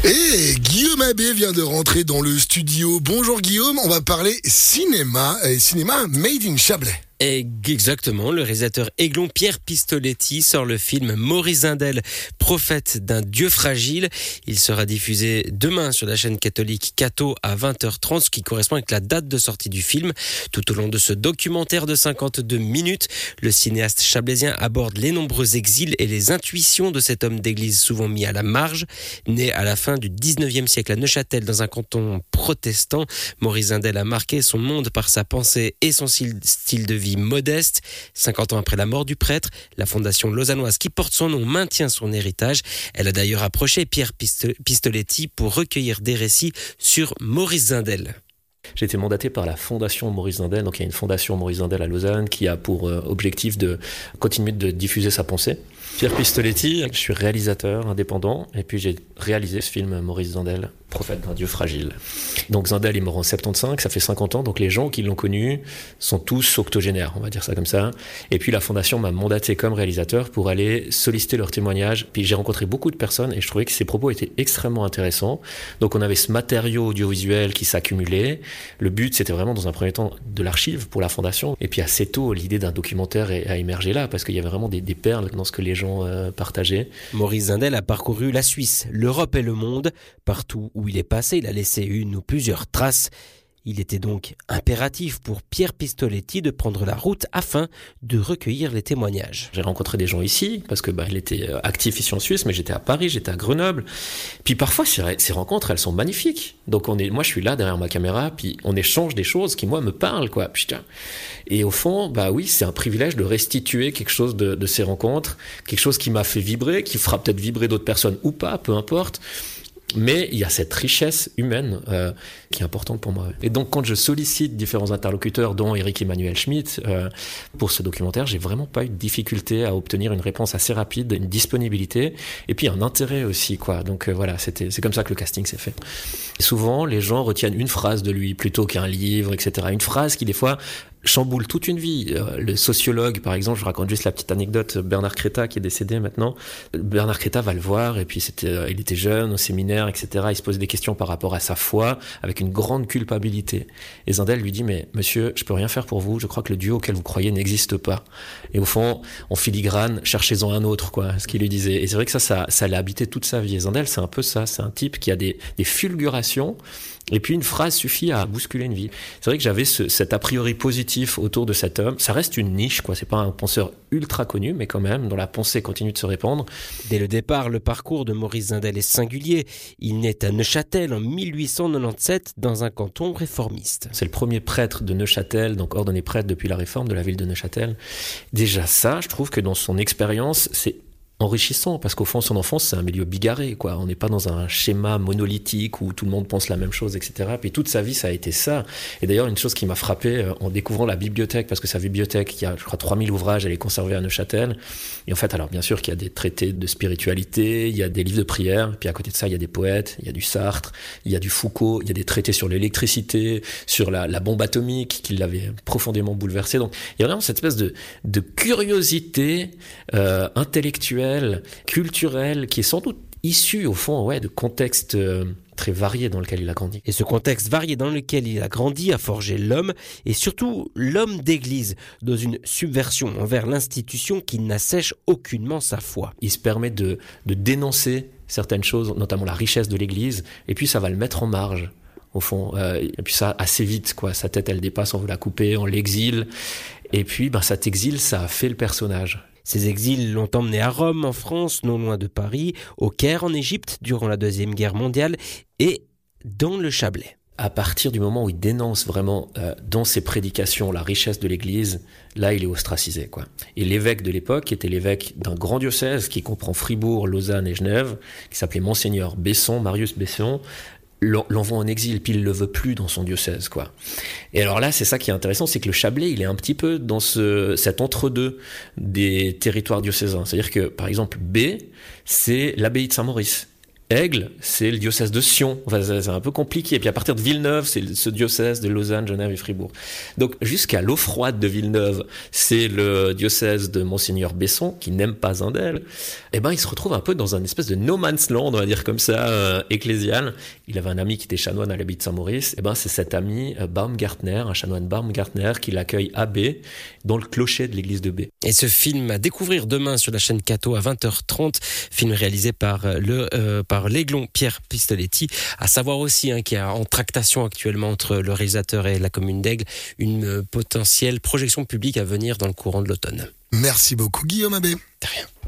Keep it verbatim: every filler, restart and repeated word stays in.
Et Guillaume Abbé vient de rentrer dans le studio. Bonjour Guillaume, on va parler cinéma, et cinéma made in Chablais. Exactement, le réalisateur aiglon Pierre Pistoletti sort le film Maurice Zindel, prophète d'un Dieu fragile. Il sera diffusé demain sur la chaîne catholique Catho à vingt heures trente, ce qui correspond avec la date de sortie du film. Tout au long de ce documentaire de cinquante-deux minutes, le cinéaste chablaisien aborde les nombreux exils et les intuitions de cet homme d'église souvent mis à la marge. Né à la fin du dix-neuvième siècle à Neuchâtel, dans un canton protestant, Maurice Zindel a marqué son monde par sa pensée et son style de vie modeste. cinquante ans après la mort du prêtre, la fondation lausannoise qui porte son nom maintient son héritage. Elle a d'ailleurs approché Pierre Pistoletti pour recueillir des récits sur Maurice Zindel. J'ai été mandaté par la fondation Maurice Zindel, donc il y a une fondation Maurice Zindel à Lausanne qui a pour euh, objectif de continuer de diffuser sa pensée. Pierre Pistoletti, je suis réalisateur indépendant et puis j'ai réalisé ce film Maurice Zindel, prophète d'un Dieu fragile. Donc Zindel est mort en soixante-quinze, ça fait cinquante ans, donc les gens qui l'ont connu sont tous octogénaires, on va dire ça comme ça. Et puis la fondation m'a mandaté comme réalisateur pour aller solliciter leurs témoignages. Puis j'ai rencontré beaucoup de personnes et je trouvais que ces propos étaient extrêmement intéressants. Donc on avait ce matériau audiovisuel qui s'accumulait. Le but, c'était vraiment dans un premier temps de l'archive pour la fondation. Et puis assez tôt, l'idée d'un documentaire a émergé là, parce qu'il y avait vraiment des, des perles dans ce que les gens euh, partageaient. Maurice Zindel a parcouru la Suisse, l'Europe et le monde. Partout où il est passé, il a laissé une ou plusieurs traces. Il était donc impératif pour Pierre Pistoletti de prendre la route afin de recueillir les témoignages. J'ai rencontré des gens ici, parce que bah, il était actif ici en Suisse, mais j'étais à Paris, j'étais à Grenoble. Puis parfois, ces, ces rencontres, elles sont magnifiques. Donc on est, moi, je suis là derrière ma caméra, puis on échange des choses qui, moi, me parlent, quoi. Putain. Et au fond, bah oui, c'est un privilège de restituer quelque chose de, de ces rencontres, quelque chose qui m'a fait vibrer, qui fera peut-être vibrer d'autres personnes ou pas, peu importe. Mais il y a cette richesse humaine euh, qui est importante pour moi. Et donc, quand je sollicite différents interlocuteurs, dont Eric Emmanuel Schmitt, euh, pour ce documentaire, j'ai vraiment pas eu de difficulté à obtenir une réponse assez rapide, une disponibilité, et puis un intérêt aussi, quoi. Donc euh, voilà, c'était, c'est comme ça que le casting s'est fait. Et souvent, les gens retiennent une phrase de lui plutôt qu'un livre, et cetera. Une phrase qui, des fois, chamboule toute une vie. Le sociologue, par exemple, je raconte juste la petite anecdote, Bernard Crétat, qui est décédé maintenant. Bernard Crétat va le voir, et puis c'était, il était jeune, au séminaire, et cetera. Il se posait des questions par rapport à sa foi, avec une grande culpabilité. Et Zindel lui dit, mais monsieur, je peux rien faire pour vous, je crois que le Dieu auquel vous croyez n'existe pas. Et au fond, en filigrane, cherchez-en un autre, quoi, ce qu'il lui disait. Et c'est vrai que ça, ça, ça l'a habité toute sa vie. Et Zindel, c'est un peu ça, c'est un type qui a des, des fulgurations, et puis une phrase suffit à bousculer une vie. C'est vrai que j'avais ce, cet a priori positif autour de cet homme. Ça reste une niche, quoi. C'est pas un penseur ultra connu, mais quand même, dont la pensée continue de se répandre. Dès le départ, le parcours de Maurice Zindel est singulier. Il naît à Neuchâtel en mille huit cent quatre-vingt-dix-sept dans un canton réformiste. C'est le premier prêtre de Neuchâtel, donc ordonné prêtre depuis la réforme de la ville de Neuchâtel. Déjà ça, je trouve que dans son expérience, c'est enrichissant, parce qu'au fond, son enfance, c'est un milieu bigarré, quoi. On n'est pas dans un schéma monolithique où tout le monde pense la même chose, et cetera. Puis toute sa vie, ça a été ça. Et d'ailleurs, une chose qui m'a frappé euh, en découvrant la bibliothèque, parce que sa bibliothèque, il y a, je crois, trois mille ouvrages, elle est conservée à Neuchâtel. Et en fait, alors, bien sûr qu'il y a des traités de spiritualité, il y a des livres de prière, puis à côté de ça, il y a des poètes, il y a du Sartre, il y a du Foucault, il y a des traités sur l'électricité, sur la, la bombe atomique, qui l'avait profondément bouleversé. Donc, il y a vraiment cette espèce de, de curiosité euh, intellectuelle, culturel, qui est sans doute issu, au fond, ouais, de contextes euh, très variés dans lesquels il a grandi. Et ce contexte varié dans lequel il a grandi a forgé l'homme, et surtout l'homme d'église, dans une subversion envers l'institution qui n'assèche aucunement sa foi. Il se permet de, de dénoncer certaines choses, notamment la richesse de l'église, et puis ça va le mettre en marge, au fond. Euh, et puis ça, assez vite, quoi. Sa tête, elle dépasse, on veut la couper, on l'exile. Et puis, ben, cet exil, ça a fait le personnage. Ces exils l'ont emmené à Rome, en France, non loin de Paris, au Caire, en Égypte, durant la Deuxième Guerre mondiale, et dans le Chablais. À partir du moment où il dénonce vraiment euh, dans ses prédications la richesse de l'Église, là il est ostracisé, quoi. Et l'évêque de l'époque, qui était l'évêque d'un grand diocèse qui comprend Fribourg, Lausanne et Genève, qui s'appelait Monseigneur Besson, Marius Besson, l'envoie en exil, puis il le veut plus dans son diocèse, quoi. Et alors là, c'est ça qui est intéressant, c'est que le Chablais, il est un petit peu dans ce, cet entre-deux des territoires diocésains. C'est-à-dire que, par exemple, B, c'est l'abbaye de Saint-Maurice. Aigle, c'est le diocèse de Sion. Enfin, c'est un peu compliqué. Et puis à partir de Villeneuve, c'est ce diocèse de Lausanne, Genève et Fribourg. Donc jusqu'à l'eau froide de Villeneuve, c'est le diocèse de Monseigneur Besson, qui n'aime pas Zindel. Eh ben, il se retrouve un peu dans un espèce de no man's land, on va dire comme ça, euh, ecclésial. Il avait un ami qui était chanoine à l'abbaye de Saint-Maurice. Eh ben, c'est cet ami euh, Baumgartner, un chanoine Baumgartner, qui l'accueille à B, dans le clocher de l'église de B. Et ce film à découvrir demain sur la chaîne Cato à vingt heures trente, film réalisé par le euh, par l'Aiglon Pierre Pistoletti. À savoir aussi hein, qu'il y a en tractation actuellement entre le réalisateur et la commune d'Aigle une euh, potentielle projection publique à venir dans le courant de l'automne. Merci beaucoup Guillaume Abbé. De rien.